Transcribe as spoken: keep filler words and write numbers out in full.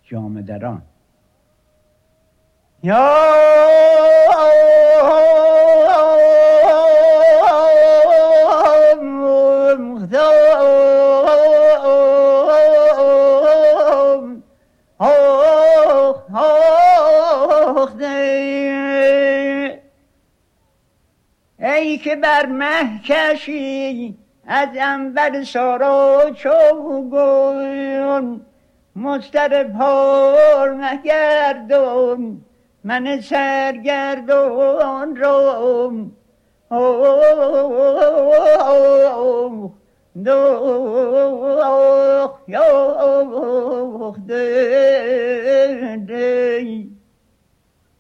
جامه دران. یا ای که بر مه کشی از عنبر سارا چوگون، مضطرب حال نگردون من سرگردون روم. اوه دوخ یا ده